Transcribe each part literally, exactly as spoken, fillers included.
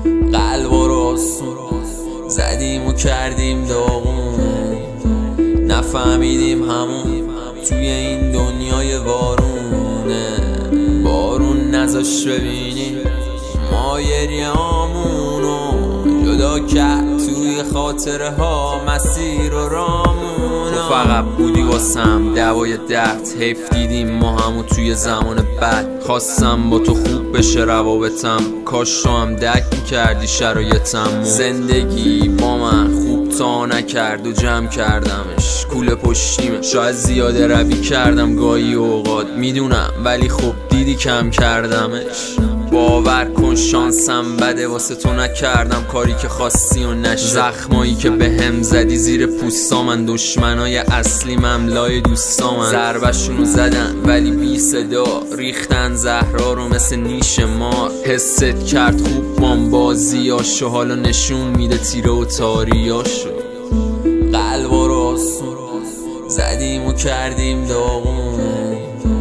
قلب و راستون زدیم و کردیم داغون، نفهمیدیم همون توی این دنیای بارونه. بارون نذاش ببینیم ما گریه‌هامونو، جدا کرد توی خاطره ها مسیر و رامونو. تو فقط بودی واسم دوای درد، حیف دیدیم ما همو توی زمان بد. خواستم با تو خوب بشه روابطم، کاش تو هم درک میکردی شرایطم. زندگی با من خوب تا نکرد و جمع کردمش کوله پشتیمه. شاید زیاده روی کردم گاهی اوقات میدونم، ولی خب دیدی کم کردمش. باور کن شانسم بده، واسه تو نکردم کاری که خواستی و نشد. زخمایی که به هم زدی زیر پوستامن، دشمنای اصلی مملای دوستامن. ضربشونو زدن ولی بی صدا، ریختن زهرا رو مثل نیش مار. حست کرد خوب بام بازیاشو، حالا نشون میده تیره و تاریاشو. قلب و راستون زدیم و کردیم داغون،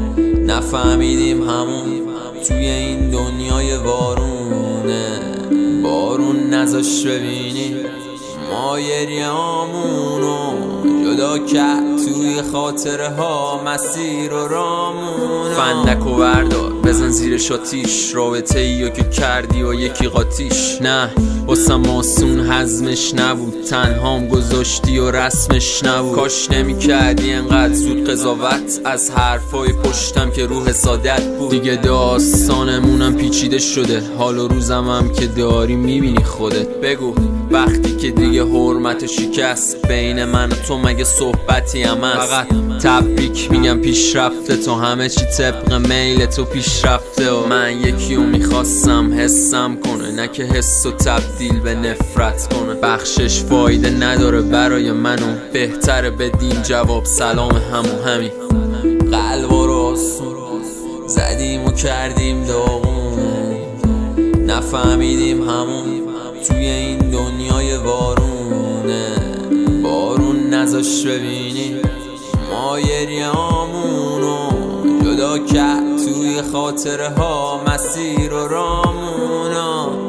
نفهمیدیم همون توی این دنیای بارونه. بارون نذاش ببینیم ما گریه‌هامونو، جدا کرد توی خاطره ها مسیر و رامونو. فندک و بردار بزن زیرش آتیش، رابطه ایو که کردی و یکی قاطیش. نه واسم آسون هضمش نبود، تنهام گذاشتی و رسمش نبود. کاش نمی کردی انقدر زود قضاوت از حرفای پشتم که روح سادت بود. دیگه داستانمونم پیچیده شده، حال و روزم هم که داری میبینی خودت. بگو وقتی که دیگه حرمت شکست بین من و تو مگه صحبتی هم هست؟ فقط تبریک میگم پیشرفته تو، همه چی طبق میل تو پیشرفته. و من یکیو میخواستم حسم کنه، نه که حس و تبدیل به نفرت کنه. بخشش فایده نداره برای منو، بهتره بدیم جواب سلام همو همین. قلب و راستون زدیم و کردیم داغون، نفهمیدیم همون توی این دنیای بارونه. بارون نذاش ببینیم ما گریه‌هامونو، جدا کرد توی خاطره ها مسیر و رامونو.